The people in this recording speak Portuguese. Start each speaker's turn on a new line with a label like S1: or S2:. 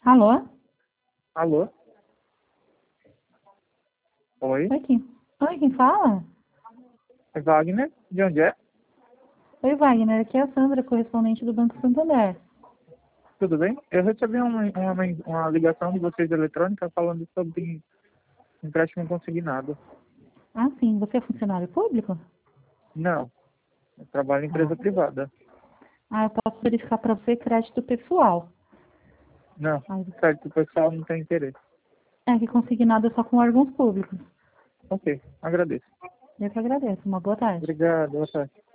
S1: Alô?
S2: Alô? Oi?
S1: Oi, quem fala?
S2: É Wagner? De onde é?
S1: Oi, Wagner. Aqui é a Sandra, correspondente do Banco Santander.
S2: Tudo bem? Eu recebi uma ligação de vocês eletrônica falando sobre empréstimo consignado.
S1: Ah, sim. Você é funcionário público?
S2: Não, eu trabalho em
S1: Ah,
S2: empresa privada.
S1: eu posso verificar para você crédito pessoal.
S2: Não,
S1: Ah,
S2: certo, o pessoal não tem interesse.
S1: é que consignado é só com órgãos públicos.
S2: Ok, agradeço.
S1: Eu que agradeço. Uma boa tarde.
S2: Obrigado, boa tarde.